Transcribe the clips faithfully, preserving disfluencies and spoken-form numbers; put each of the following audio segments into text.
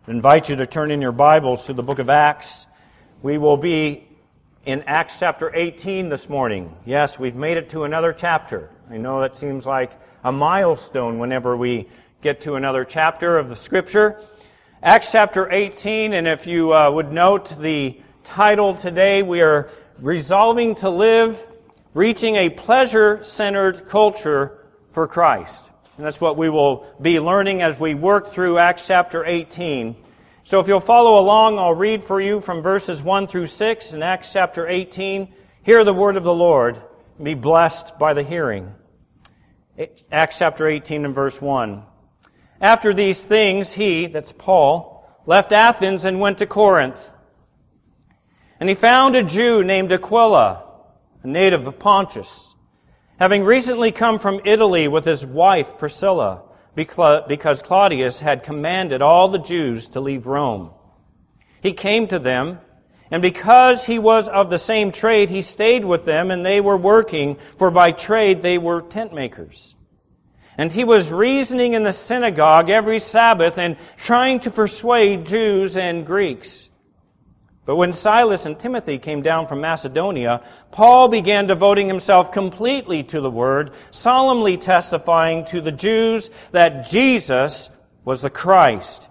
I invite you to turn in your Bibles to the book of Acts. We will be in Acts chapter eighteen this morning. Yes, we've made it to another chapter. I know that seems like a milestone whenever we get to another chapter of the Scripture. Acts chapter eighteen, and if you uh, would note the title today, we are resolving to live, reaching a pleasure-centered culture for Christ. And that's what we will be learning as we work through Acts chapter eighteen. So if you'll follow along, I'll read for you from verses one through six in Acts chapter eighteen. Hear the word of the Lord and be blessed by the hearing. Acts chapter eighteen and verse one. After these things, he, that's Paul, left Athens and went to Corinth. And he found a Jew named Aquila, a native of Pontus, having recently come from Italy with his wife Priscilla, because Claudius had commanded all the Jews to leave Rome. He came to them, and because he was of the same trade, he stayed with them, and they were working, for by trade they were tent makers. And he was reasoning in the synagogue every Sabbath and trying to persuade Jews and Greeks. But when Silas and Timothy came down from Macedonia, Paul began devoting himself completely to the Word, solemnly testifying to the Jews that Jesus was the Christ.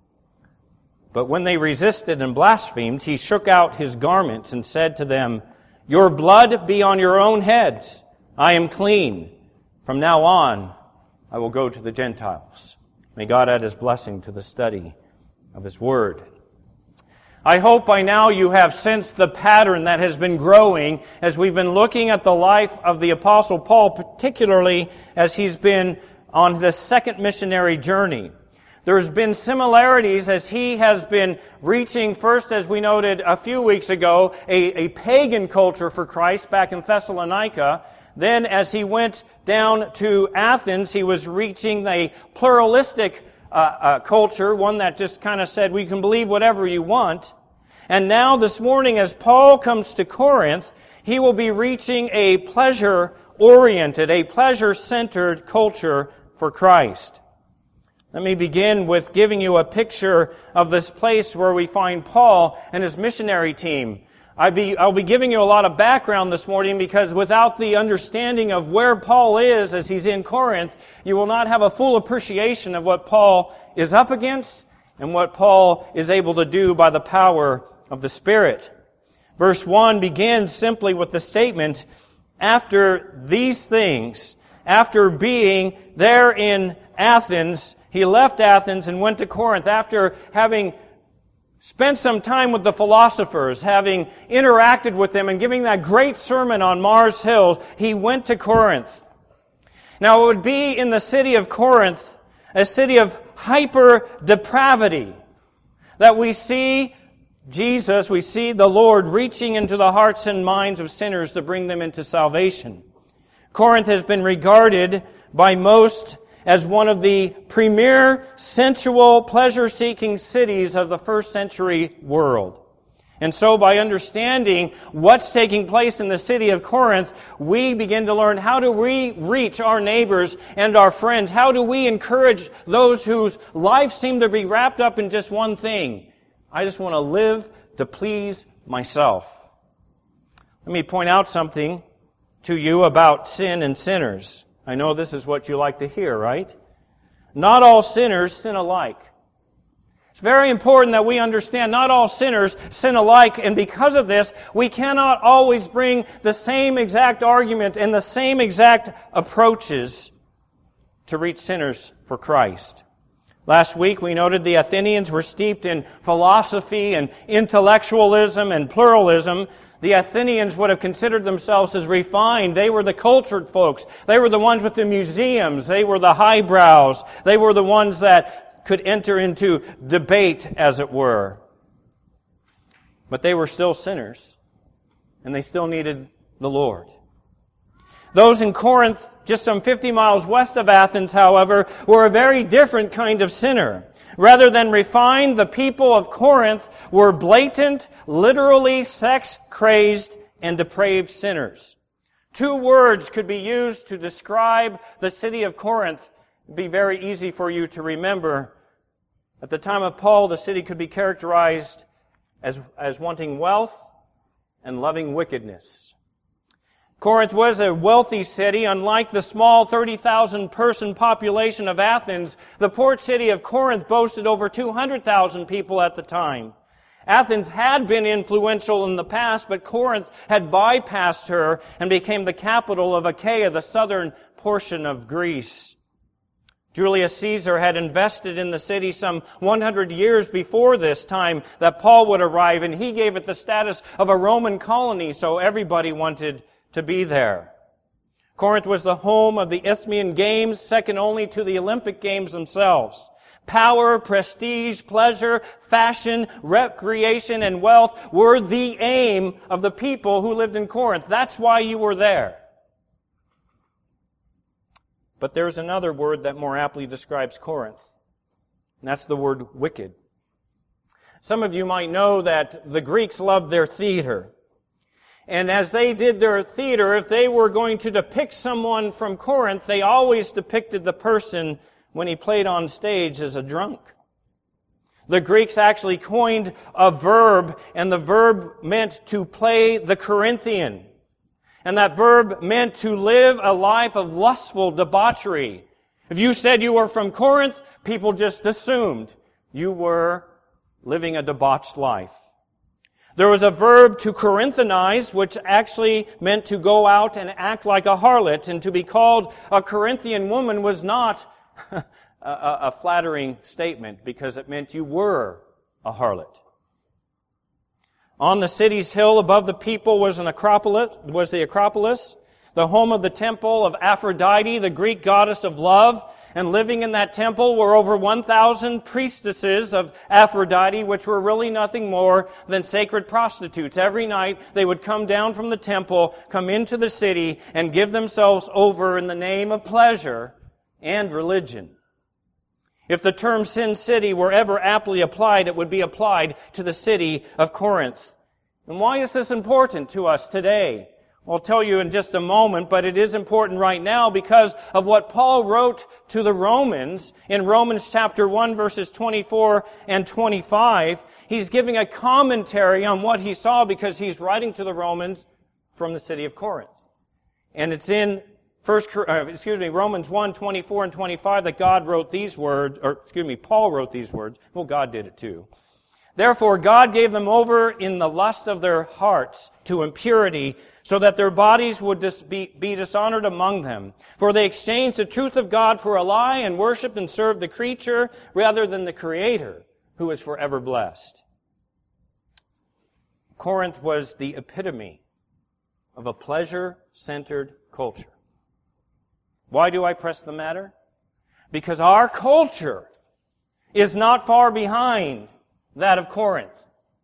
But when they resisted and blasphemed, he shook out his garments and said to them, "Your blood be on your own heads. I am clean. From now on, I will go to the Gentiles." May God add His blessing to the study of His Word. I hope by now you have sensed the pattern that has been growing as we've been looking at the life of the Apostle Paul, particularly as he's been on the second missionary journey. There's been similarities as he has been reaching, first, as we noted a few weeks ago, a, a pagan culture for Christ back in Thessalonica. Then as he went down to Athens, he was reaching a pluralistic Uh, uh, culture, one that just kind of said, we can believe whatever you want. And now this morning, as Paul comes to Corinth, he will be reaching a pleasure-oriented, a pleasure-centered culture for Christ. Let me begin with giving you a picture of this place where we find Paul and his missionary team. I'll be, I'll be giving you a lot of background this morning because without the understanding of where Paul is as he's in Corinth, you will not have a full appreciation of what Paul is up against and what Paul is able to do by the power of the Spirit. Verse one begins simply with the statement, after these things, after being there in Athens, he left Athens and went to Corinth after having spent some time with the philosophers, having interacted with them and giving that great sermon on Mars Hill, he went to Corinth. Now it would be in the city of Corinth, a city of hyper depravity, that we see Jesus, we see the Lord reaching into the hearts and minds of sinners to bring them into salvation. Corinth has been regarded by most as one of the premier sensual, pleasure-seeking cities of the first century world. And so by understanding what's taking place in the city of Corinth, we begin to learn how do we reach our neighbors and our friends? How do we encourage those whose lives seem to be wrapped up in just one thing? I just want to live to please myself. Let me point out something to you about sin and sinners. I know this is what you like to hear, right? Not all sinners sin alike. It's very important that we understand not all sinners sin alike, and because of this, we cannot always bring the same exact argument and the same exact approaches to reach sinners for Christ. Last week we noted the Athenians were steeped in philosophy and intellectualism and pluralism. The Athenians would have considered themselves as refined. They were the cultured folks. They were the ones with the museums. They were the highbrows. They were the ones that could enter into debate, as it were. But they were still sinners, and they still needed the Lord. Those in Corinth, just some fifty miles west of Athens, however, were a very different kind of sinner. Rather than refined, the people of Corinth were blatant, literally sex-crazed, and depraved sinners. Two words could be used to describe the city of Corinth. It'd be very easy for you to remember. At the time of Paul, the city could be characterized as, as wanting wealth and loving wickedness. Corinth was a wealthy city. Unlike the small thirty thousand person population of Athens, the port city of Corinth boasted over two hundred thousand people at the time. Athens had been influential in the past, but Corinth had bypassed her and became the capital of Achaia, the southern portion of Greece. Julius Caesar had invested in the city some one hundred years before this time that Paul would arrive, and he gave it the status of a Roman colony, so everybody wanted to be there. Corinth was the home of the Isthmian Games, second only to the Olympic Games themselves. Power, prestige, pleasure, fashion, recreation, and wealth were the aim of the people who lived in Corinth. That's why you were there. But there's another word that more aptly describes Corinth, and that's the word wicked. Some of you might know that the Greeks loved their theater. And as they did their theater, if they were going to depict someone from Corinth, they always depicted the person when he played on stage as a drunk. The Greeks actually coined a verb, and the verb meant to play the Corinthian. And that verb meant to live a life of lustful debauchery. If you said you were from Corinth, people just assumed you were living a debauched life. There was a verb to Corinthanize, which actually meant to go out and act like a harlot, and to be called a Corinthian woman was not a, a flattering statement, because it meant you were a harlot. On the city's hill above the people was an Acropolis, was the Acropolis, the home of the temple of Aphrodite, the Greek goddess of love. And living in that temple were over one thousand priestesses of Aphrodite, which were really nothing more than sacred prostitutes. Every night they would come down from the temple, come into the city, and give themselves over in the name of pleasure and religion. If the term Sin City were ever aptly applied, it would be applied to the city of Corinth. And why is this important to us today? I'll tell you in just a moment, but it is important right now because of what Paul wrote to the Romans in Romans chapter one, verses twenty-four and twenty-five. He's giving a commentary on what he saw because he's writing to the Romans from the city of Corinth. And it's in First, uh, excuse me, Romans one, twenty-four and twenty-five that God wrote these words, or excuse me, Paul wrote these words. Well, God did it too. Therefore, God gave them over in the lust of their hearts to impurity, so that their bodies would dis- be, be dishonored among them. For they exchanged the truth of God for a lie and worshipped and served the creature rather than the Creator, who is forever blessed. Corinth was the epitome of a pleasure-centered culture. Why do I press the matter? Because our culture is not far behind that of Corinth.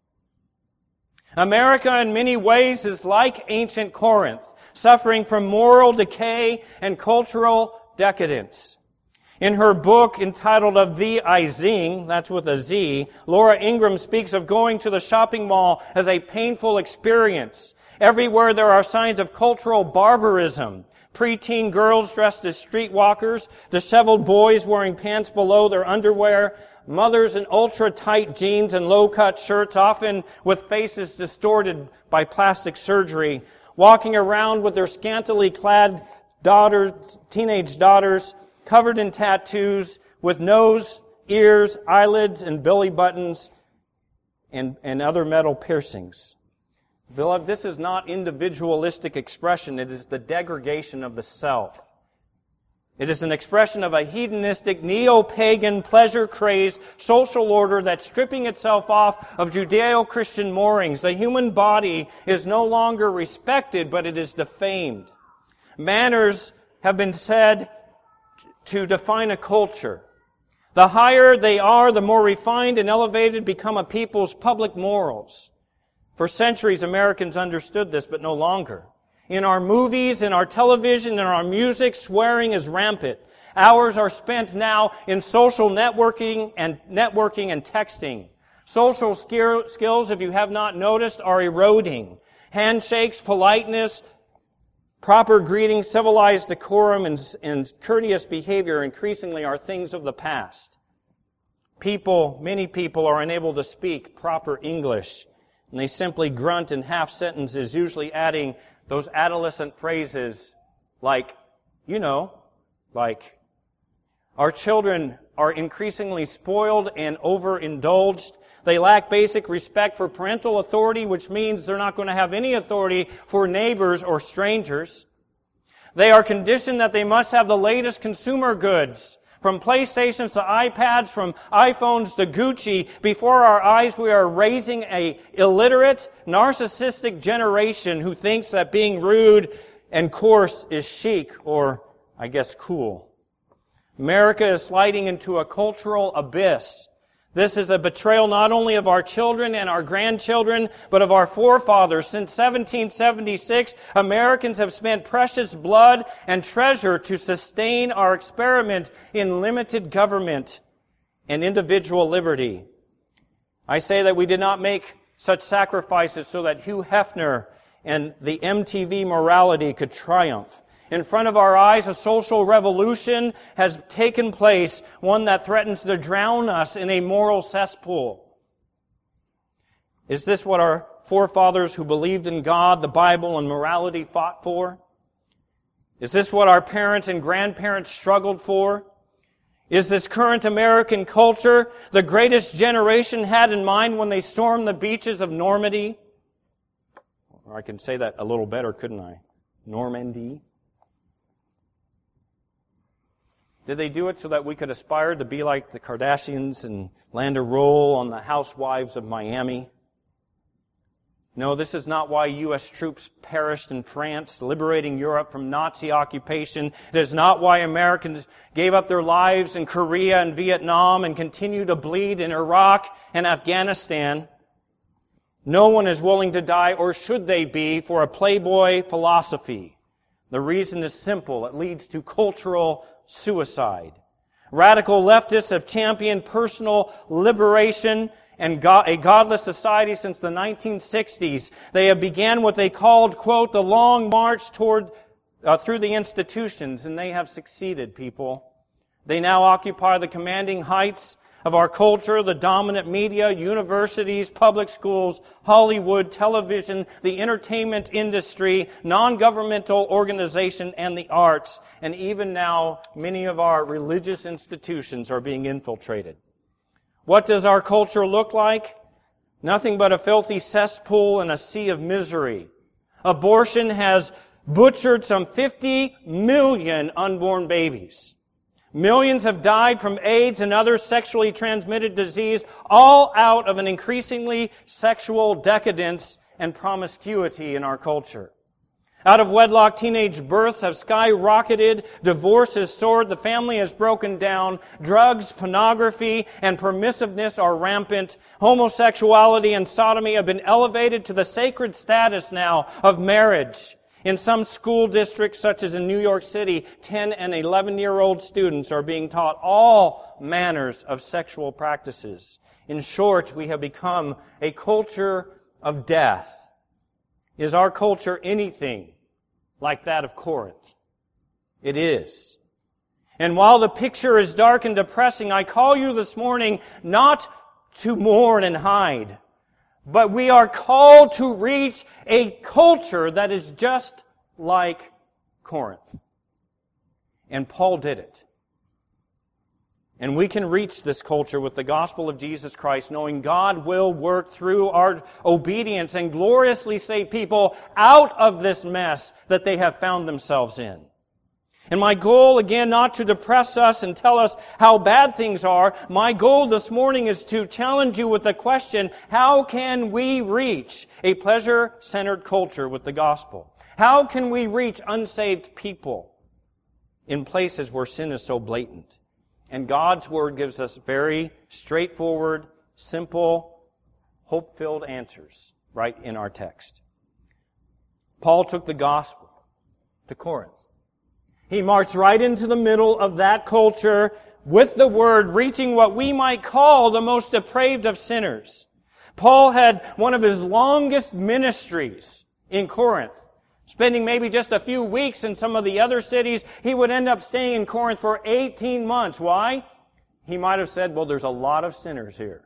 America in many ways is like ancient Corinth, suffering from moral decay and cultural decadence. In her book entitled Of Thee I Zing, that's with a Z, Laura Ingram speaks of going to the shopping mall as a painful experience. Everywhere there are signs of cultural barbarism. Preteen girls dressed as streetwalkers, disheveled boys wearing pants below their underwear, mothers in ultra-tight jeans and low-cut shirts, often with faces distorted by plastic surgery, walking around with their scantily clad daughters, teenage daughters, covered in tattoos, with nose, ears, eyelids, and belly buttons, and, and other metal piercings. Beloved, this is not individualistic expression. It is the degradation of the self. It is an expression of a hedonistic, neo-pagan, pleasure-crazed social order that's stripping itself off of Judeo-Christian moorings. The human body is no longer respected, but it is defamed. Manners have been said to define a culture. The higher they are, the more refined and elevated become a people's public morals. For centuries, Americans understood this, but no longer. In our movies, in our television, in our music, swearing is rampant. Hours are spent now in social networking and networking and texting. Social skills, if you have not noticed, are eroding. Handshakes, politeness, proper greeting, civilized decorum, and, and courteous behavior increasingly are things of the past. People, many people are unable to speak proper English, and they simply grunt in half sentences, usually adding those adolescent phrases like, you know, like. Our children are increasingly spoiled and overindulged. They lack basic respect for parental authority, which means they're not going to have any authority for neighbors or strangers. They are conditioned that they must have the latest consumer goods, from PlayStations to iPads, from iPhones to Gucci. Before our eyes, we are raising a illiterate, narcissistic generation who thinks that being rude and coarse is chic or, I guess, cool. America is sliding into a cultural abyss. This is a betrayal not only of our children and our grandchildren, but of our forefathers. Since seventeen seventy-six, Americans have spent precious blood and treasure to sustain our experiment in limited government and individual liberty. I say that we did not make such sacrifices so that Hugh Hefner and the M T V morality could triumph. In front of our eyes, a social revolution has taken place, one that threatens to drown us in a moral cesspool. Is this what our forefathers who believed in God, the Bible, and morality fought for? Is this what our parents and grandparents struggled for? Is this current American culture the greatest generation had in mind when they stormed the beaches of Normandy? Or I can say that a little better, couldn't I? Normandy. Did they do it so that we could aspire to be like the Kardashians and land a role on the Housewives of Miami? No, this is not why U S troops perished in France, liberating Europe from Nazi occupation. It is not why Americans gave up their lives in Korea and Vietnam and continue to bleed in Iraq and Afghanistan. No one is willing to die, or should they be, for a playboy philosophy. The reason is simple. It leads to cultural suicide. Radical leftists have championed personal liberation and a godless society since the nineteen sixties. They have began what they called, quote, the long march toward uh, through the institutions, and they have succeeded, people. They now occupy the commanding heights of our culture, the dominant media, universities, public schools, Hollywood, television, the entertainment industry, non-governmental organization, and the arts. And even now, many of our religious institutions are being infiltrated. What does our culture look like? Nothing but a filthy cesspool and a sea of misery. Abortion has butchered some fifty million unborn babies. Millions have died from AIDS and other sexually transmitted disease, all out of an increasingly sexual decadence and promiscuity in our culture. Out of wedlock teenage births have skyrocketed, divorce has soared, the family has broken down, drugs, pornography, and permissiveness are rampant. Homosexuality and sodomy have been elevated to the sacred status now of marriage. In some school districts, such as in New York City, ten and eleven-year-old students are being taught all manners of sexual practices. In short, we have become a culture of death. Is our culture anything like that of Corinth? It is. And while the picture is dark and depressing, I call you this morning not to mourn and hide, but we are called to reach a culture that is just like Corinth. And Paul did it. And we can reach this culture with the gospel of Jesus Christ, knowing God will work through our obedience and gloriously save people out of this mess that they have found themselves in. And my goal, again, not to depress us and tell us how bad things are. My goal this morning is to challenge you with the question, how can we reach a pleasure-centered culture with the gospel? How can we reach unsaved people in places where sin is so blatant? And God's Word gives us very straightforward, simple, hope-filled answers right in our text. Paul took the gospel to Corinth. He marched right into the middle of that culture with the Word, reaching what we might call the most depraved of sinners. Paul had one of his longest ministries in Corinth. Spending maybe just a few weeks in some of the other cities, he would end up staying in Corinth for eighteen months. Why? he might have said, well, there's a lot of sinners here.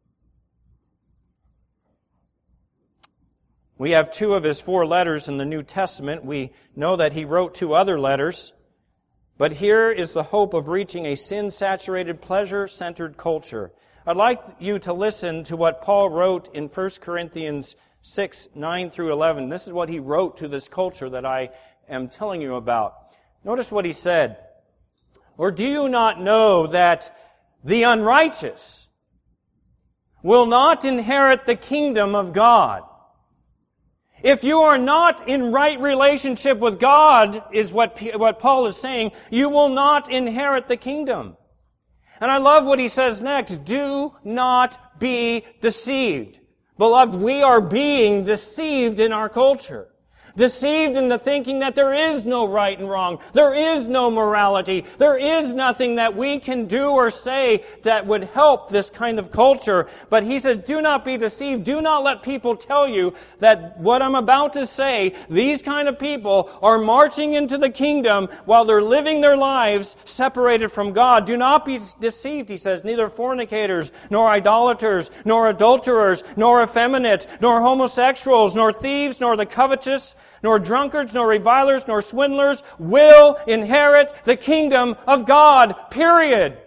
We have two of his four letters in the New Testament. We know that he wrote two other letters. But here is the hope of reaching a sin-saturated, pleasure-centered culture. I'd like you to listen to what Paul wrote in First Corinthians six, nine through eleven. This is what he wrote to this culture that I am telling you about. Notice what he said. Or do you not know that the unrighteous will not inherit the kingdom of God? If you are not in right relationship with God, is what, what Paul is saying, you will not inherit the kingdom. And I love what he says next. Do not be deceived. Beloved, we are being deceived in our culture. Deceived into thinking that there is no right and wrong. There is no morality. There is nothing that we can do or say that would help this kind of culture. But he says, do not be deceived. Do not let people tell you that what I'm about to say, these kind of people are marching into the kingdom while they're living their lives separated from God. Do not be deceived, he says. Neither fornicators, nor idolaters, nor adulterers, nor effeminate, nor homosexuals, nor thieves, nor the covetous, nor drunkards, nor revilers, nor swindlers will inherit the kingdom of God. Period.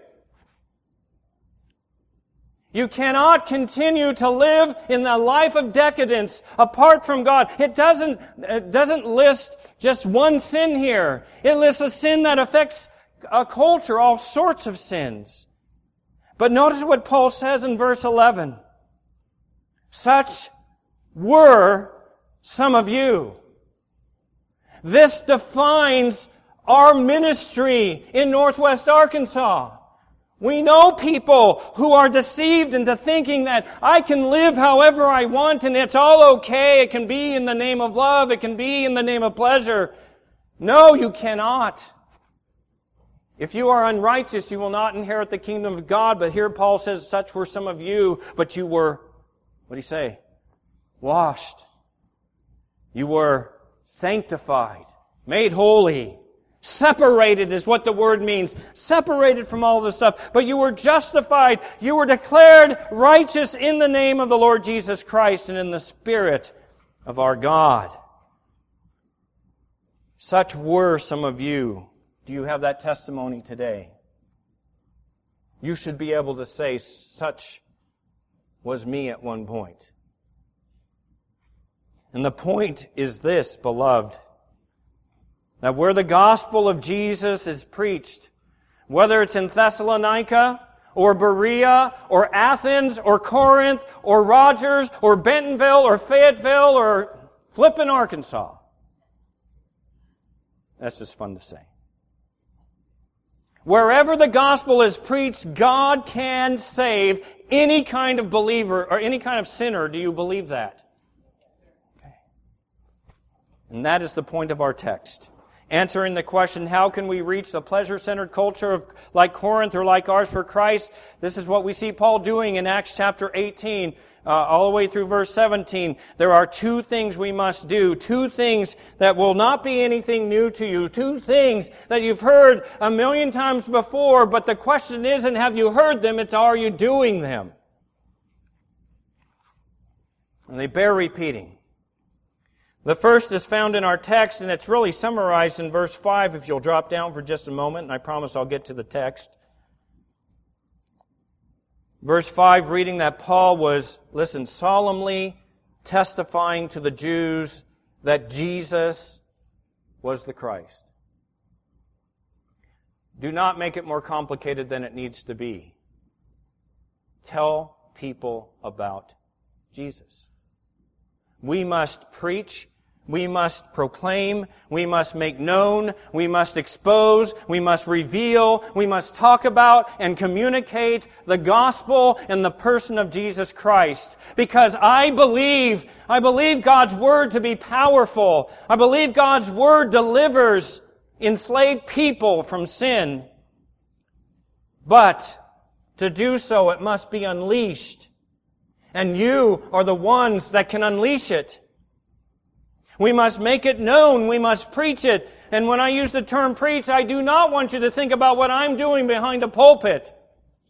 You cannot continue to live in the life of decadence apart from God. It doesn't, it doesn't list just one sin here. It lists a sin that affects a culture, all sorts of sins. But notice what Paul says in verse eleven. Such were some of you. This defines our ministry in Northwest Arkansas. We know people who are deceived into thinking that I can live however I want and it's all okay. It can be in the name of love. It can be in the name of pleasure. No, you cannot. If you are unrighteous, you will not inherit the kingdom of God. But here Paul says, such were some of you, but you were, what did he say? Washed. You were sanctified, made holy, separated is what the word means. Separated from all this stuff. But you were justified. You were declared righteous in the name of the Lord Jesus Christ and in the Spirit of our God. Such were some of you. Do you have that testimony today? You should be able to say, such was me at one point. And the point is this, beloved, that where the gospel of Jesus is preached, whether it's in Thessalonica, or Berea, or Athens, or Corinth, or Rogers, or Bentonville, or Fayetteville, or Flippin, Arkansas. That's just fun to say. Wherever the gospel is preached, God can save any kind of believer or any kind of sinner. Do you believe that? And that is the point of our text. Answering the question, how can we reach the pleasure-centered culture of like Corinth or like ours for Christ? This is what we see Paul doing in Acts chapter eighteen, uh, all the way through verse seventeen. There are two things we must do. Two things that will not be anything new to you. Two things that you've heard a million times before, but the question isn't have you heard them, it's are you doing them? And they bear repeating. The first is found in our text, and it's really summarized in verse five, if you'll drop down for just a moment, and I promise I'll get to the text. Verse five, reading that Paul was, listen, solemnly testifying to the Jews that Jesus was the Christ. Do not make it more complicated than it needs to be. Tell people about Jesus. We must preach, we must proclaim, we must make known, we must expose, we must reveal, we must talk about and communicate the gospel and the person of Jesus Christ. Because I believe, I believe God's Word to be powerful. I believe God's Word delivers enslaved people from sin. But to do so, it must be unleashed. And you are the ones that can unleash it. We must make it known. We must preach it. And when I use the term preach, I do not want you to think about what I'm doing behind a pulpit.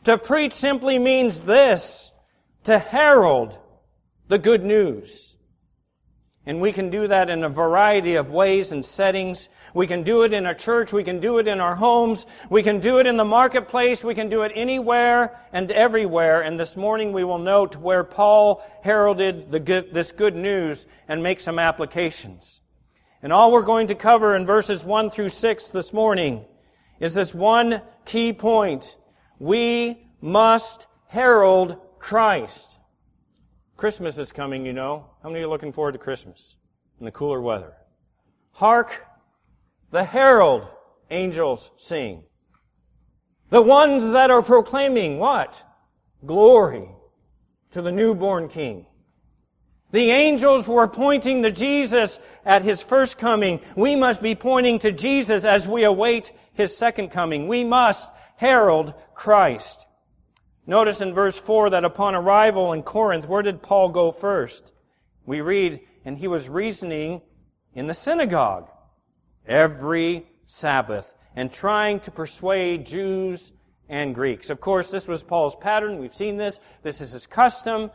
To preach simply means this, to herald the good news. And we can do that in a variety of ways and settings. We can do it in a church. We can do it in our homes. We can do it in the marketplace. We can do it anywhere and everywhere. And this morning we will note where Paul heralded the good, this good news and make some applications. And all we're going to cover in verses one through six this morning is this one key point. We must herald Christ. Christmas is coming, you know. How many are looking forward to Christmas and the cooler weather? Hark, the herald angels sing. The ones that are proclaiming what? Glory to the newborn King. The angels were pointing to Jesus at His first coming. We must be pointing to Jesus as we await His second coming. We must herald Christ. Notice in verse four that upon arrival in Corinth, where did Paul go first? We read, and he was reasoning in the synagogue every Sabbath and trying to persuade Jews and Greeks. Of course, this was Paul's pattern. We've seen this. This is his custom.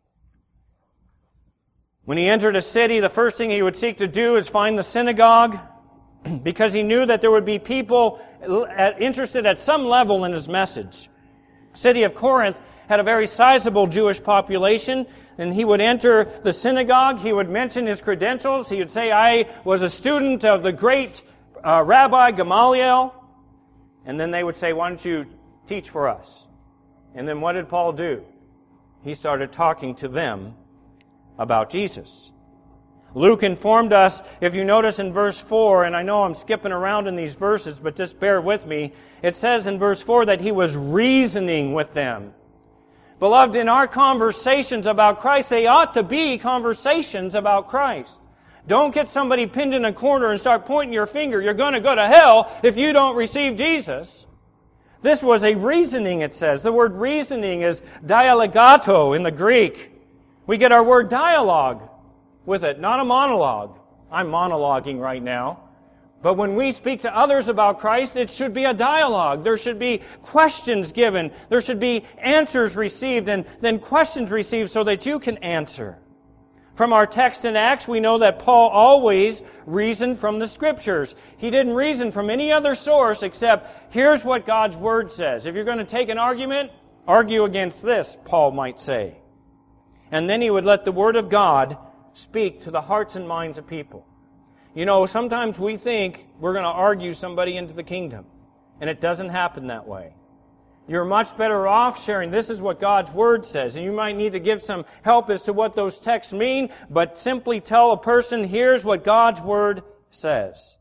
When he entered a city, the first thing he would seek to do is find the synagogue because he knew that there would be people interested at some level in his message. The city of Corinth had a very sizable Jewish population, and he would enter the synagogue. He would mention his credentials. He would say, I was a student of the great uh, Rabbi Gamaliel. And then they would say, why don't you teach for us? And then what did Paul do? He started talking to them about Jesus. Luke informed us, if you notice in verse four, and I know I'm skipping around in these verses, but just bear with me, it says in verse four that he was reasoning with them. Beloved, in our conversations about Christ, they ought to be conversations about Christ. Don't get somebody pinned in a corner and start pointing your finger. You're going to go to hell if you don't receive Jesus. This was a reasoning, it says. The word reasoning is dialogato in the Greek. We get our word dialogue with it, not a monologue. I'm monologuing right now. But when we speak to others about Christ, it should be a dialogue. There should be questions given. There should be answers received and then questions received so that you can answer. From our text in Acts, we know that Paul always reasoned from the Scriptures. He didn't reason from any other source except, here's what God's Word says. If you're going to take an argument, argue against this, Paul might say. And then he would let the Word of God speak to the hearts and minds of people. You know, sometimes we think we're going to argue somebody into the kingdom, and it doesn't happen that way. You're much better off sharing, this is what God's Word says, and you might need to give some help as to what those texts mean, but simply tell a person, here's what God's Word says.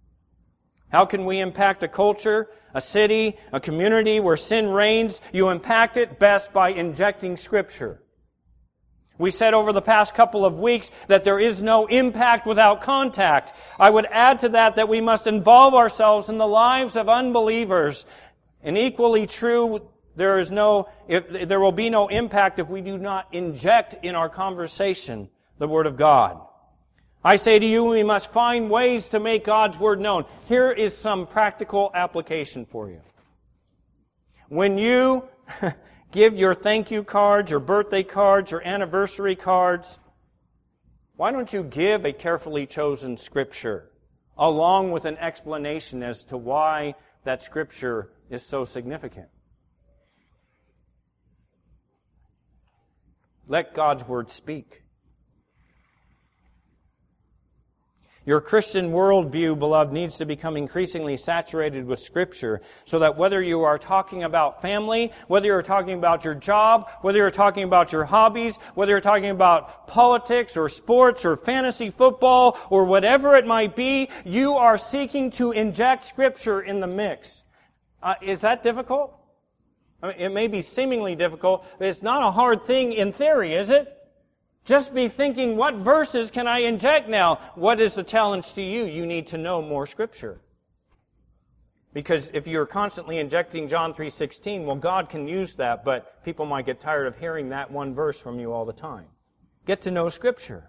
How can we impact a culture, a city, a community where sin reigns? You impact it best by injecting Scripture. We said over the past couple of weeks that there is no impact without contact. I would add to that that we must involve ourselves in the lives of unbelievers. And equally true, there is no, if, there will be no impact if we do not inject in our conversation the Word of God. I say to you, we must find ways to make God's Word known. Here is some practical application for you. When you give your thank you cards, your birthday cards, your anniversary cards, why don't you give a carefully chosen Scripture along with an explanation as to why that Scripture is so significant? Let God's Word speak. Your Christian worldview, beloved, needs to become increasingly saturated with Scripture so that whether you are talking about family, whether you're talking about your job, whether you're talking about your hobbies, whether you're talking about politics or sports or fantasy football or whatever it might be, you are seeking to inject Scripture in the mix. Uh, is that difficult? I mean, it may be seemingly difficult, but it's not a hard thing in theory, is it? Just be thinking, what verses can I inject now? What is the challenge to you? You need to know more Scripture. Because if you're constantly injecting John three sixteen, well, God can use that, but people might get tired of hearing that one verse from you all the time. Get to know Scripture.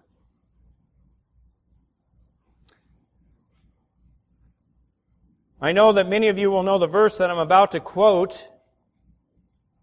I know that many of you will know the verse that I'm about to quote.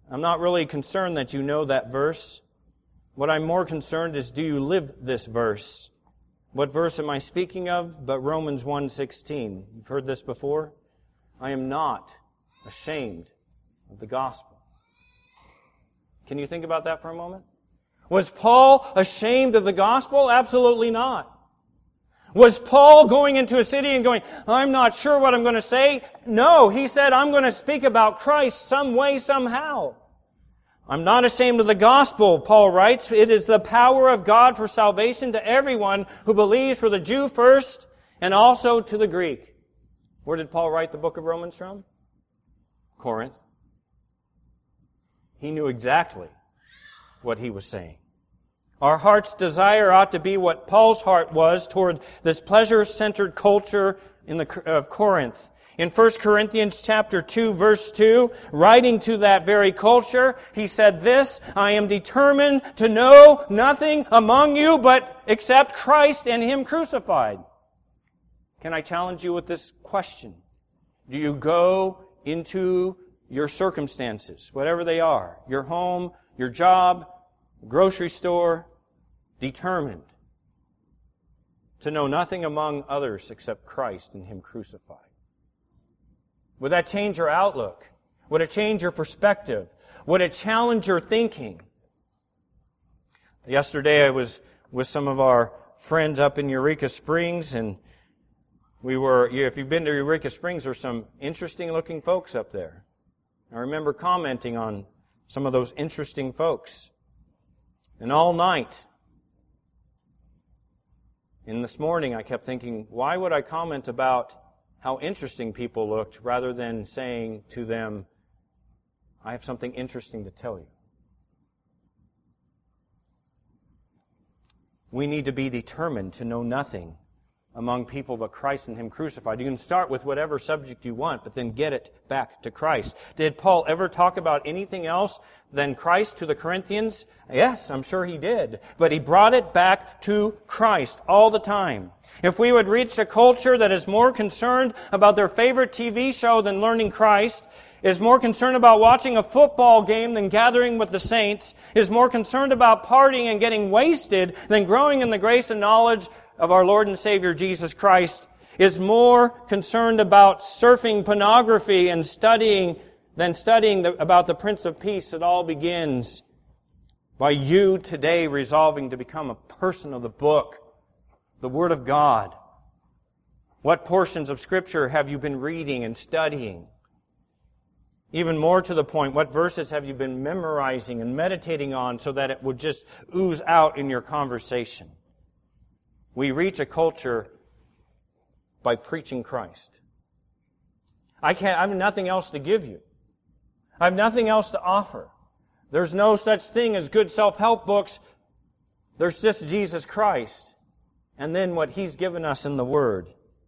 I'm not really concerned that you know that verse. What I'm more concerned is, do you live this verse? What verse am I speaking of? But Romans one sixteen. You've heard this before? I am not ashamed of the gospel. Can you think about that for a moment? Was Paul ashamed of the gospel? Absolutely not. Was Paul going into a city and going, I'm not sure what I'm going to say? No, he said, I'm going to speak about Christ some way, somehow. I'm not ashamed of the gospel, Paul writes. It is the power of God for salvation to everyone who believes, for the Jew first, and also to the Greek. Where did Paul write the book of Romans from? Corinth. He knew exactly what he was saying. Our heart's desire ought to be what Paul's heart was toward this pleasure-centered culture in the of Corinth. In First Corinthians chapter two, verse two, writing to that very culture, he said this, I am determined to know nothing among you but except Christ and Him crucified. Can I challenge you with this question? Do you go into your circumstances, whatever they are, your home, your job, grocery store, determined to know nothing among others except Christ and Him crucified? Would that change your outlook? Would it change your perspective? Would it challenge your thinking? Yesterday I was with some of our friends up in Eureka Springs, and we were, if you've been to Eureka Springs, there's some interesting looking folks up there. I remember commenting on some of those interesting folks. And all night, and this morning I kept thinking, why would I comment about how interesting people looked rather than saying to them, I have something interesting to tell you? We need to be determined to know nothing among people but Christ and Him crucified. You can start with whatever subject you want, but then get it back to Christ. Did Paul ever talk about anything else than Christ to the Corinthians? Yes, I'm sure he did. But he brought it back to Christ all the time. If we would reach a culture that is more concerned about their favorite T V show than learning Christ, is more concerned about watching a football game than gathering with the saints, is more concerned about partying and getting wasted than growing in the grace and knowledge of our Lord and Savior Jesus Christ, is more concerned about surfing pornography and studying than studying the, about the Prince of Peace, it all begins by you today resolving to become a person of the book, the Word of God. What portions of Scripture have you been reading and studying? Even more to the point, what verses have you been memorizing and meditating on so that it would just ooze out in your conversation? We reach a culture by preaching Christ. I can't, I have nothing else to give you. I have nothing else to offer. There's no such thing as good self-help books. There's just Jesus Christ. And then what He's given us in the Word.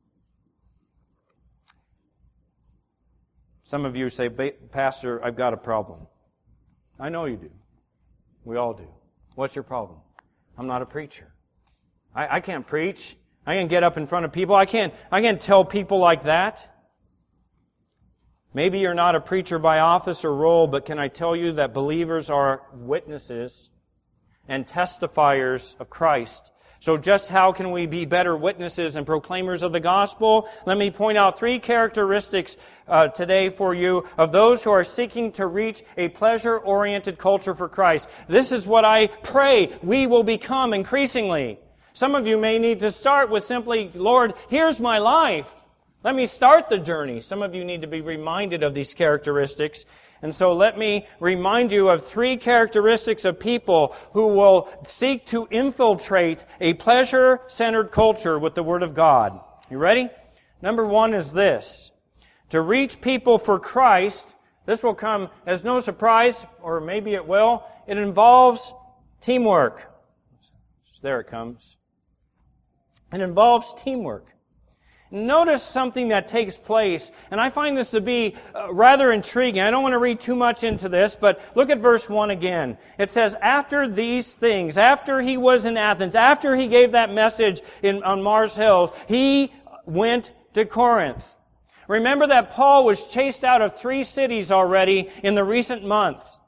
Some of you say, Pastor, I've got a problem. I know you do. We all do. What's your problem? I'm not a preacher. I, I can't preach. I can't get up in front of people. I can't, I can't tell people like that. Maybe you're not a preacher by office or role, but can I tell you that believers are witnesses and testifiers of Christ? So just how can we be better witnesses and proclaimers of the gospel? Let me point out three characteristics uh, today for you of those who are seeking to reach a pleasure-oriented culture for Christ. This is what I pray we will become increasingly. Some of you may need to start with simply, Lord, here's my life. Let me start the journey. Some of you need to be reminded of these characteristics. And so let me remind you of three characteristics of people who will seek to infiltrate a pleasure-centered culture with the Word of God. You ready? Number one is this. To reach people for Christ, this will come as no surprise, or maybe it will. It involves teamwork. There it comes. It involves teamwork. Notice something that takes place, and I find this to be uh, rather intriguing. I don't want to read too much into this, but look at verse one again. It says, after these things, after he was in Athens, after he gave that message in, on Mars Hill, he went to Corinth. Remember that Paul was chased out of three cities already in the recent months.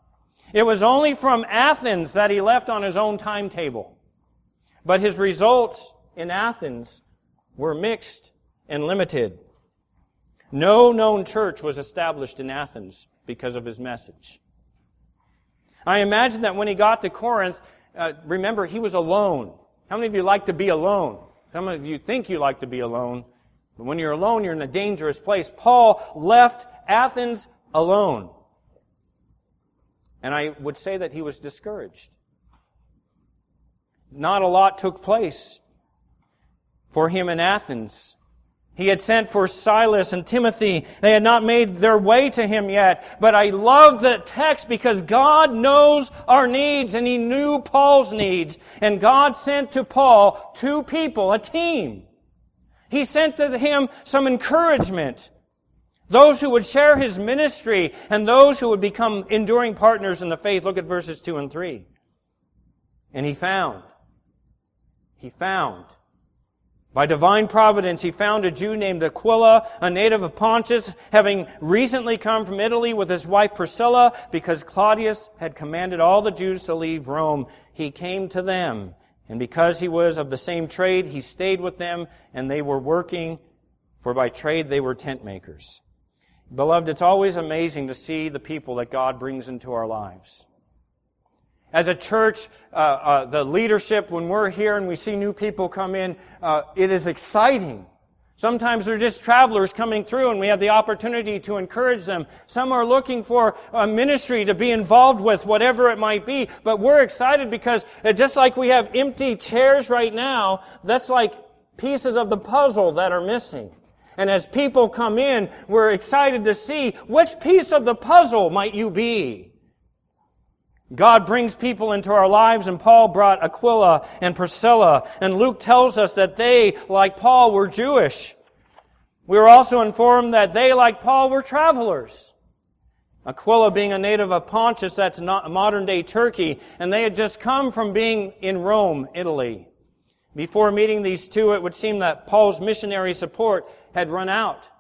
It was only from Athens that he left on his own timetable. But his results in Athens were mixed and limited. No known church was established in Athens because of his message. I imagine that when he got to Corinth, uh, remember, he was alone. How many of you like to be alone? Some of you think you like to be alone. But when you're alone, you're in a dangerous place. Paul left Athens alone. And I would say that he was discouraged. Not a lot took place for him in Athens. He had sent for Silas and Timothy. They had not made their way to him yet. But I love the text because God knows our needs, and He knew Paul's needs. And God sent to Paul two people, a team. He sent to him some encouragement. Those who would share his ministry and those who would become enduring partners in the faith. Look at verses two and three. And he found. He found. By divine providence, he found a Jew named Aquila, a native of Pontus, having recently come from Italy with his wife Priscilla, because Claudius had commanded all the Jews to leave Rome. He came to them, and because he was of the same trade, he stayed with them, and they were working, for by trade they were tent makers. Beloved, it's always amazing to see the people that God brings into our lives. As a church, uh, uh, the leadership, when we're here and we see new people come in, uh, it is exciting. Sometimes they're just travelers coming through and we have the opportunity to encourage them. Some are looking for a ministry to be involved with, whatever it might be. But we're excited because just like we have empty chairs right now, that's like pieces of the puzzle that are missing. And as people come in, we're excited to see which piece of the puzzle might you be. God brings people into our lives, and Paul brought Aquila and Priscilla. And Luke tells us that they, like Paul, were Jewish. We were also informed that they, like Paul, were travelers. Aquila being a native of Pontus, that's not modern-day Turkey, and they had just come from being in Rome, Italy. Before meeting these two, it would seem that Paul's missionary support had run out.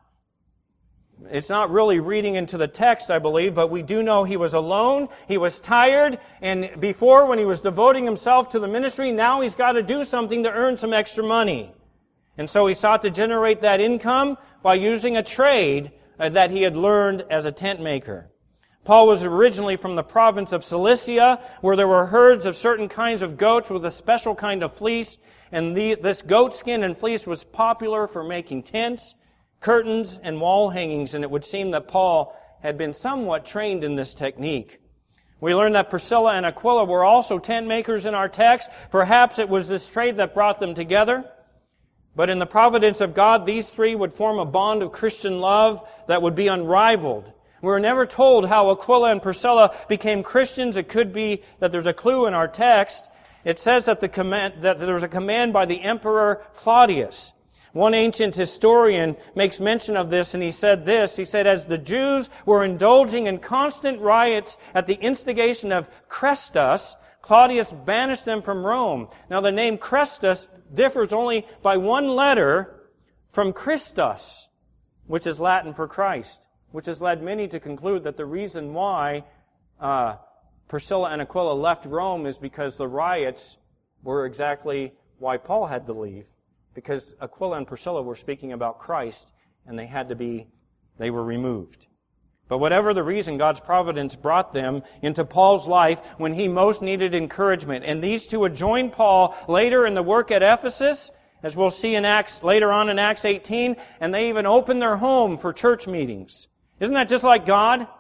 It's not really reading into the text, I believe, but we do know he was alone, he was tired, and before, when he was devoting himself to the ministry, now he's got to do something to earn some extra money. And so he sought to generate that income by using a trade that he had learned as a tent maker. Paul was originally from the province of Cilicia, where there were herds of certain kinds of goats with a special kind of fleece, and the, this goat skin and fleece was popular for making tents, curtains, and wall hangings, and it would seem that Paul had been somewhat trained in this technique. We learn that Priscilla and Aquila were also tent makers in our text. Perhaps it was this trade that brought them together. But in the providence of God, these three would form a bond of Christian love that would be unrivaled. We're never told how Aquila and Priscilla became Christians. It could be that there's a clue in our text. It says that the command, that there was a command by the Emperor Claudius. One ancient historian makes mention of this, and he said this. He said, as the Jews were indulging in constant riots at the instigation of Chrestus, Claudius banished them from Rome. Now, the name Chrestus differs only by one letter from Christus, which is Latin for Christ, which has led many to conclude that the reason why uh, Priscilla and Aquila left Rome is because the riots were exactly why Paul had to leave. Because Aquila and Priscilla were speaking about Christ, and they had to be, they were removed. But whatever the reason, God's providence brought them into Paul's life when he most needed encouragement. And these two would join Paul later in the work at Ephesus, as we'll see in Acts, later on in Acts eighteen, and they even opened their home for church meetings. Isn't that just like God?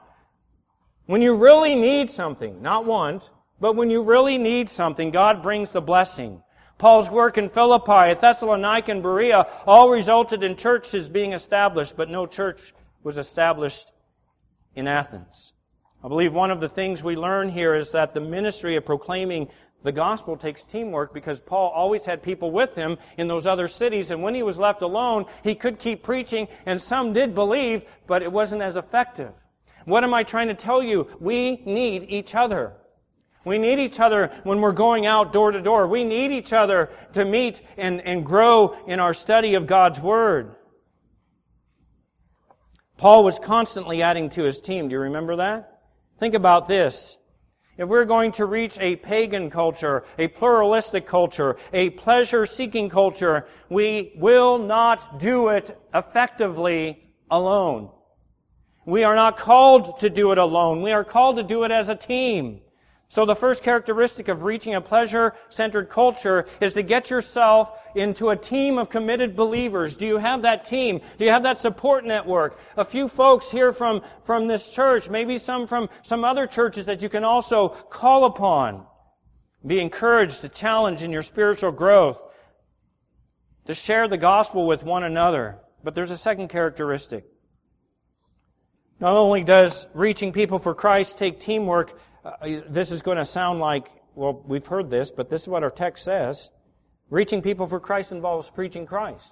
When you really need something, not want, but when you really need something, God brings the blessing. Paul's work in Philippi, Thessalonica, and Berea all resulted in churches being established, but no church was established in Athens. I believe one of the things we learn here is that the ministry of proclaiming the gospel takes teamwork, because Paul always had people with him in those other cities, and when he was left alone, he could keep preaching, and some did believe, but it wasn't as effective. What am I trying to tell you? We need each other. We need each other when we're going out door to door. We need each other to meet and, and grow in our study of God's Word. Paul was constantly adding to his team. Do you remember that? Think about this. if we're going to reach a pagan culture, a pluralistic culture, a pleasure-seeking culture, we will not do it effectively alone. We are not called to do it alone. We are called to do it as a team. So the first characteristic of reaching a pleasure-centered culture is to get yourself into a team of committed believers. Do you have that team? Do you have that support network? A few folks here from, from this church, maybe some from some other churches that you can also call upon. Be encouraged to challenge in your spiritual growth, to share the gospel with one another. But there's a second characteristic. Not only does reaching people for Christ take teamwork, Uh, this is going to sound like, well, we've heard this, but this is what our text says. Reaching people for Christ involves preaching Christ.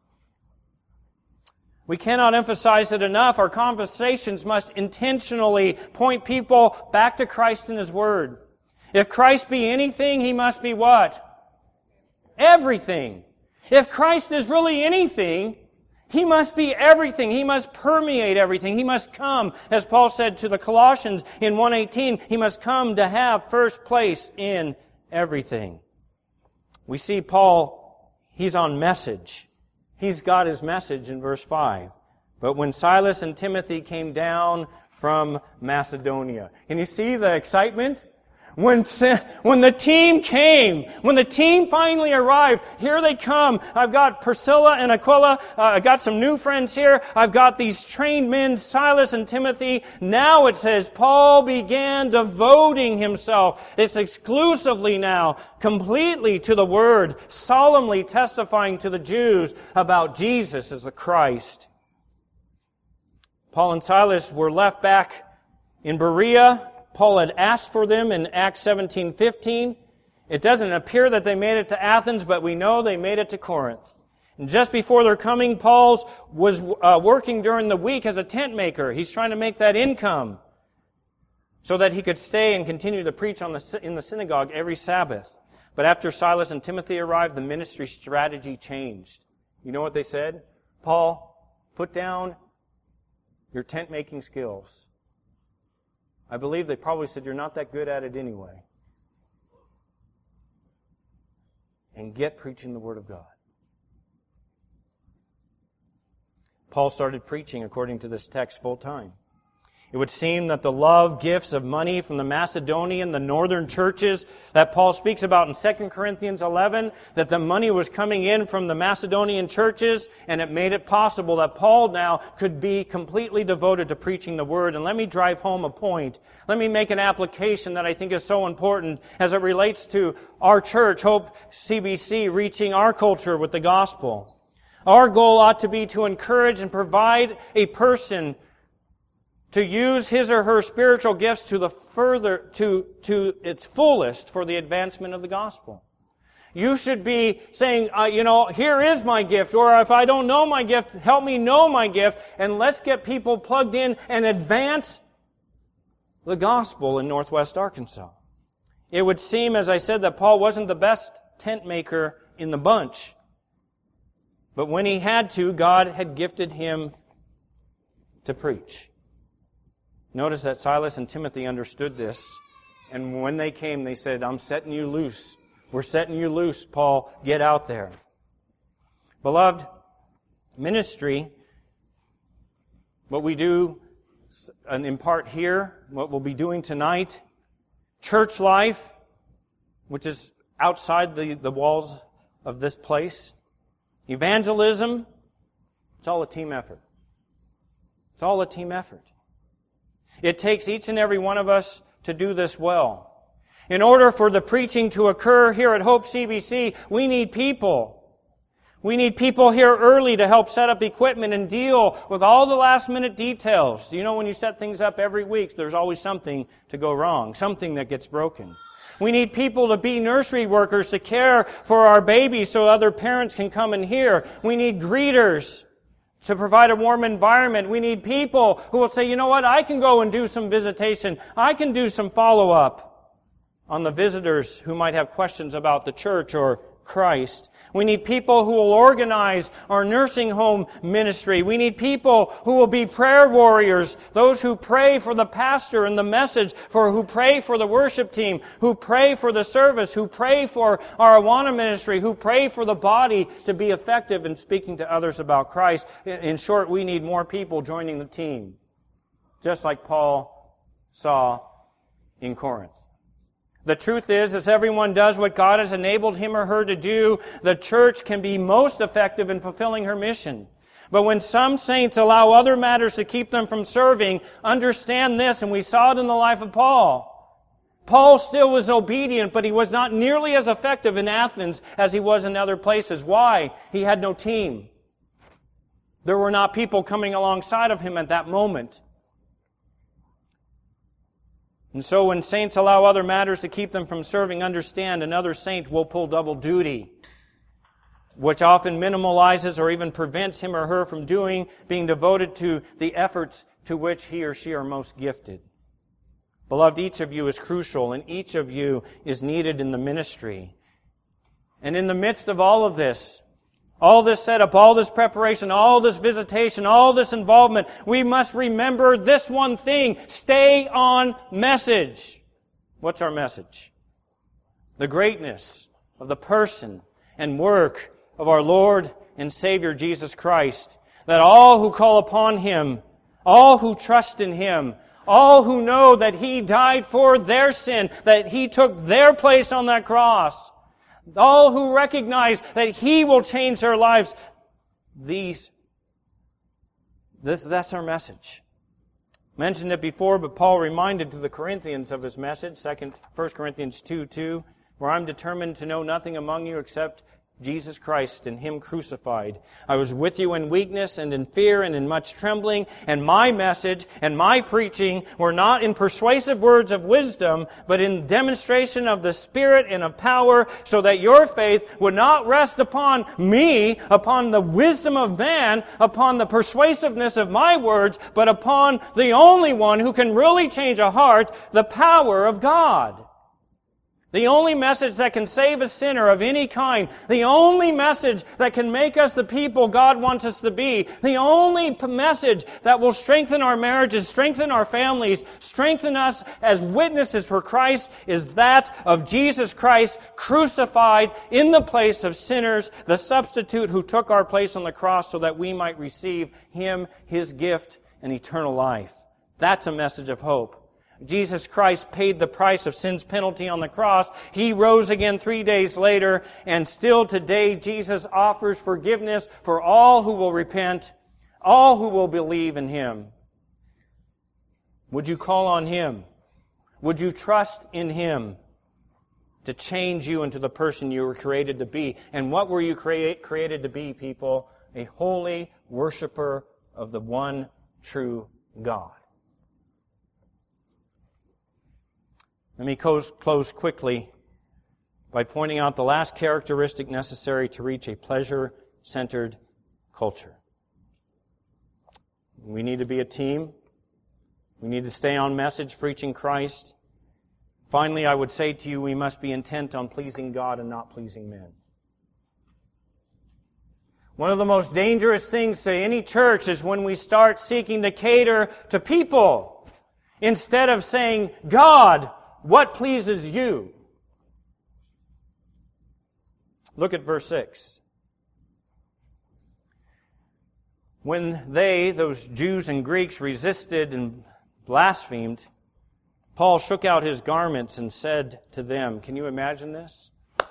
We cannot emphasize it enough. Our conversations must intentionally point people back to Christ and His Word. If Christ be anything, He must be what? Everything. If Christ is really anything, He must be everything. He must permeate everything. He must come, as Paul said to the Colossians in one eighteen, He must come to have first place in everything. We see Paul, he's on message. He's got his message in verse five. But when Silas and Timothy came down from Macedonia, can you see the excitement? When, when the team came, when the team finally arrived, here they come. I've got Priscilla and Aquila. Uh, I got some new friends here. I've got these trained men, Silas and Timothy. Now it says Paul began devoting himself. It's exclusively now, completely to the Word, solemnly testifying to the Jews about Jesus as the Christ. Paul and Silas were left back in Berea. Paul had asked for them in Acts seventeen fifteen. It doesn't appear that they made it to Athens, but we know they made it to Corinth. And just before their coming, Paul was uh, working during the week as a tent maker. He's trying to make that income so that he could stay and continue to preach on the, in the synagogue every Sabbath. But after Silas and Timothy arrived, the ministry strategy changed. You know what they said? Paul, put down your tent-making skills. I believe they probably said, you're not that good at it anyway. And get preaching the Word of God. Paul started preaching, according to this text, full time. It would seem that the love gifts of money from the Macedonian, the northern churches that Paul speaks about in Second Corinthians eleven, that the money was coming in from the Macedonian churches, and it made it possible that Paul now could be completely devoted to preaching the Word. And let me drive home a point. Let me make an application that I think is so important as it relates to our church, Hope C B C, reaching our culture with the gospel. Our goal ought to be to encourage and provide a person to use his or her spiritual gifts to the further, to, to its fullest for the advancement of the gospel. You should be saying, uh, you know, here is my gift, or if I don't know my gift, help me know my gift, and let's get people plugged in and advance the gospel in Northwest Arkansas. It would seem, as I said, that Paul wasn't the best tent maker in the bunch. But when he had to, God had gifted him to preach. Notice that Silas and Timothy understood this. And when they came, they said, I'm setting you loose. We're setting you loose, Paul. Get out there. Beloved, ministry, what we do in part here, what we'll be doing tonight, church life, which is outside the, the walls of this place, evangelism, it's all a team effort. It's all a team effort. It takes each and every one of us to do this well. In order for the preaching to occur here at Hope C B C, we need people. We need people here early to help set up equipment and deal with all the last-minute details. You know, when you set things up every week, there's always something to go wrong, something that gets broken. We need people to be nursery workers to care for our babies so other parents can come and hear. We need greeters to provide a warm environment. We need people who will say, you know what, I can go and do some visitation. I can do some follow-up on the visitors who might have questions about the church or Christ. We need people who will organize our nursing home ministry. We need people who will be prayer warriors, those who pray for the pastor and the message, for who pray for the worship team, who pray for the service, who pray for our Awana ministry, who pray for the body to be effective in speaking to others about Christ. In short, we need more people joining the team, just like Paul saw in Corinth. The truth is, as everyone does what God has enabled him or her to do, the church can be most effective in fulfilling her mission. But when some saints allow other matters to keep them from serving, understand this, and we saw it in the life of Paul. Paul still was obedient, but he was not nearly as effective in Athens as he was in other places. Why? He had no team. There were not people coming alongside of him at that moment. And so when saints allow other matters to keep them from serving, understand another saint will pull double duty, which often minimalizes or even prevents him or her from doing, being devoted to the efforts to which he or she are most gifted. Beloved, each of you is crucial, and each of you is needed in the ministry. And in the midst of all of this, all this setup, all this preparation, all this visitation, all this involvement, we must remember this one thing. Stay on message. What's our message? The greatness of the person and work of our Lord and Savior Jesus Christ. That all who call upon Him, all who trust in Him, all who know that He died for their sin, that He took their place on that cross, all who recognize that He will change their lives, these, this, that's our message. Mentioned it before, but Paul reminded to the Corinthians of his message, Second, First Corinthians two two, where I'm determined to know nothing among you except Jesus Christ and Him crucified. I was with you in weakness and in fear and in much trembling, and my message and my preaching were not in persuasive words of wisdom, but in demonstration of the Spirit and of power, so that your faith would not rest upon me, upon the wisdom of man, upon the persuasiveness of my words, but upon the only one who can really change a heart, the power of God. The only message that can save a sinner of any kind, the only message that can make us the people God wants us to be, the only p- message that will strengthen our marriages, strengthen our families, strengthen us as witnesses for Christ is that of Jesus Christ crucified in the place of sinners, the substitute who took our place on the cross so that we might receive Him, His gift, and eternal life. That's a message of hope. Jesus Christ paid the price of sin's penalty on the cross. He rose again three days later, and still today Jesus offers forgiveness for all who will repent, all who will believe in Him. Would you call on Him? Would you trust in Him to change you into the person you were created to be? And what were you create, created to be, people? A holy worshiper of the one true God. Let me close, close quickly by pointing out the last characteristic necessary to reach a pleasure-centered culture. We need to be a team. We need to stay on message, preaching Christ. Finally, I would say to you, we must be intent on pleasing God and not pleasing men. One of the most dangerous things to any church is when we start seeking to cater to people instead of saying, God, what pleases you? Look at verse six. When they, those Jews and Greeks, resisted and blasphemed, Paul shook out his garments and said to them, can you imagine this?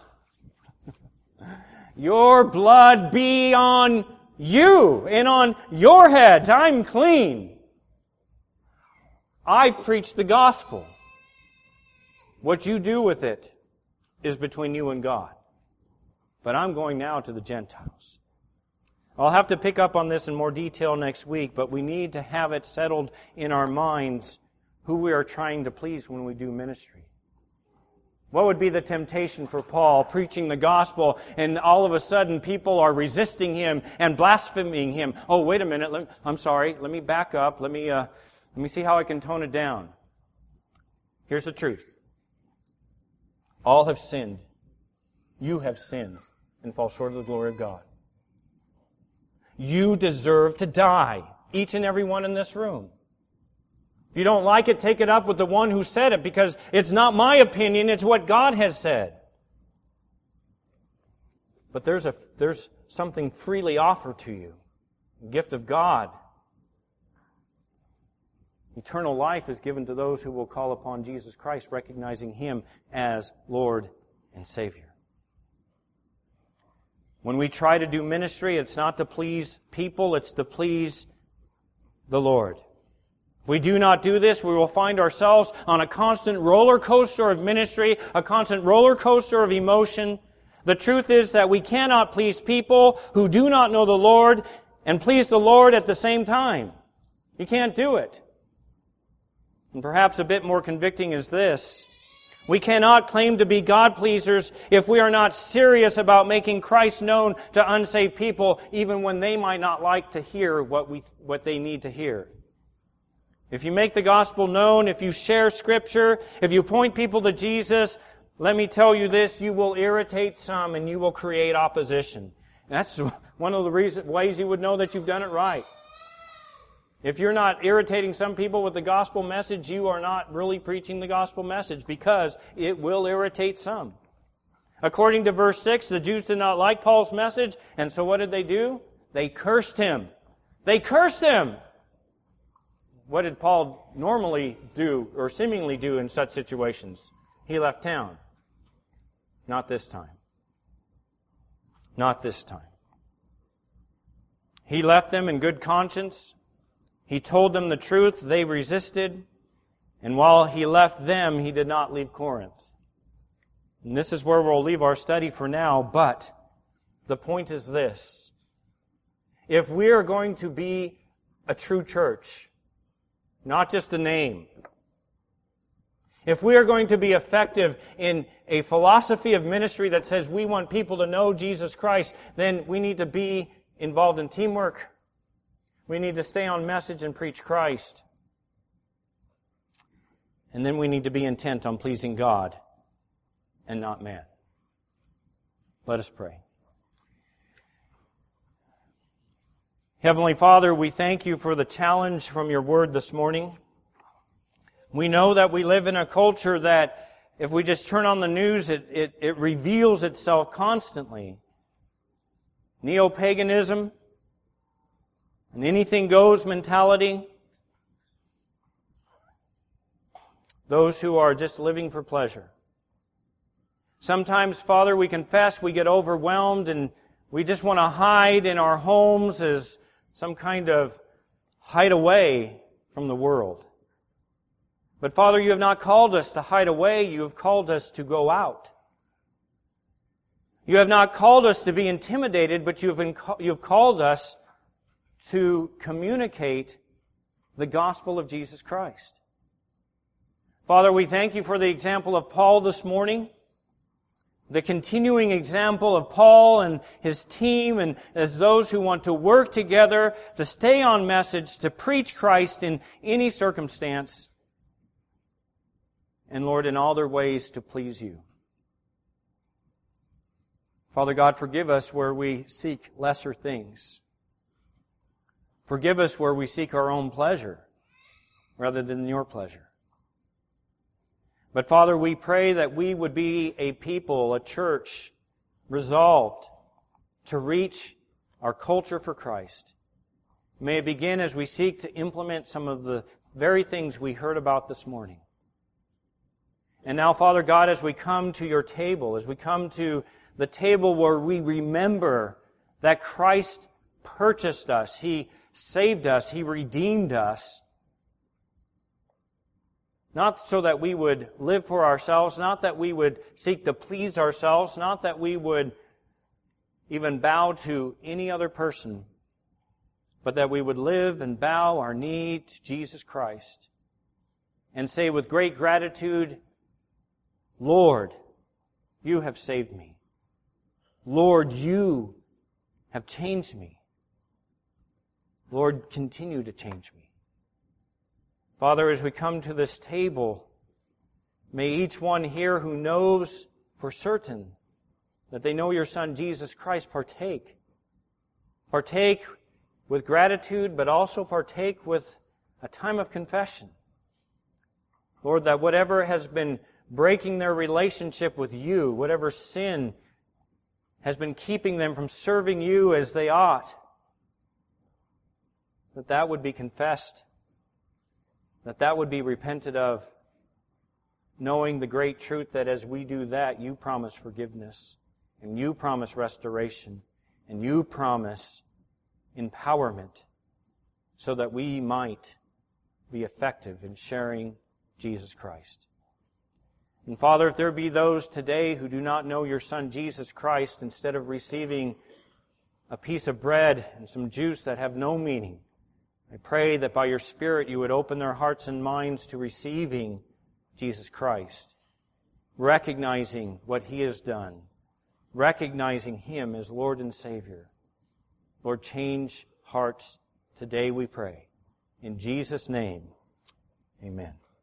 Your blood be on you and on your heads. I'm clean. I've preached the gospel. What you do with it is between you and God. But I'm going now to the Gentiles. I'll have to pick up on this in more detail next week, but we need to have it settled in our minds who we are trying to please when we do ministry. What would be the temptation for Paul preaching the gospel and all of a sudden people are resisting him and blaspheming him? Oh, wait a minute. Let, I'm sorry. Let me back up. Let me, uh, let me see how I can tone it down. Here's the truth. All have sinned You have sinned and fall short of the glory of God. You deserve to die, each and every one in this room. If you don't like it, take it up with the one who said it, because it's not my opinion, it's what God has said. But there's a there's something freely offered to you, a gift of God. Eternal life is given to those who will call upon Jesus Christ, recognizing Him as Lord and Savior. When we try to do ministry, it's not to please people, it's to please the Lord. If we do not do this, we will find ourselves on a constant roller coaster of ministry, a constant roller coaster of emotion. The truth is that we cannot please people who do not know the Lord and please the Lord at the same time. You can't do it. And perhaps a bit more convicting is this. We cannot claim to be God-pleasers if we are not serious about making Christ known to unsaved people, even when they might not like to hear what we what they need to hear. If you make the gospel known, if you share Scripture, if you point people to Jesus, let me tell you this, you will irritate some and you will create opposition. That's one of the reason, ways you would know that you've done it right. If you're not irritating some people with the gospel message, you are not really preaching the gospel message, because it will irritate some. According to verse six, the Jews did not like Paul's message, and so what did they do? They cursed him. They cursed him! What did Paul normally do, or seemingly do in such situations? He left town. Not this time. Not this time. He left them in good conscience. He told them the truth. They resisted. And while he left them, he did not leave Corinth. And this is where we'll leave our study for now. But the point is this. If we are going to be a true church, not just a name, if we are going to be effective in a philosophy of ministry that says we want people to know Jesus Christ, then we need to be involved in teamwork. We need to stay on message and preach Christ. And then we need to be intent on pleasing God and not man. Let us pray. Heavenly Father, we thank you for the challenge from your word this morning. We know that we live in a culture that if we just turn on the news, it, it, it reveals itself constantly. Neo-paganism, an anything-goes mentality. Those who are just living for pleasure. Sometimes, Father, we confess we get overwhelmed and we just want to hide in our homes as some kind of hideaway from the world. But Father, you have not called us to hide away. You have called us to go out. You have not called us to be intimidated, but you have, inc- you have called us to communicate the gospel of Jesus Christ. Father, we thank you for the example of Paul this morning, the continuing example of Paul and his team, and as those who want to work together to stay on message, to preach Christ in any circumstance, and Lord, in all their ways to please you. Father God, forgive us where we seek lesser things. Forgive us where we seek our own pleasure rather than your pleasure. But Father, we pray that we would be a people, a church, resolved to reach our culture for Christ. May it begin as we seek to implement some of the very things we heard about this morning. And now, Father God, as we come to your table, as we come to the table where we remember that Christ purchased us, He saved us, He redeemed us, not so that we would live for ourselves, not that we would seek to please ourselves, not that we would even bow to any other person, but that we would live and bow our knee to Jesus Christ and say with great gratitude, Lord, you have saved me. Lord, you have changed me. Lord, continue to change me. Father, as we come to this table, may each one here who knows for certain that they know your Son, Jesus Christ, partake. Partake with gratitude, but also partake with a time of confession. Lord, that whatever has been breaking their relationship with you, whatever sin has been keeping them from serving you as they ought, that that would be confessed, that that would be repented of, knowing the great truth that as we do that, you promise forgiveness, and you promise restoration, and you promise empowerment, so that we might be effective in sharing Jesus Christ. And Father, if there be those today who do not know your Son Jesus Christ, instead of receiving a piece of bread and some juice that have no meaning, I pray that by your Spirit you would open their hearts and minds to receiving Jesus Christ, recognizing what He has done, recognizing Him as Lord and Savior. Lord, change hearts today, we pray. In Jesus' name, amen.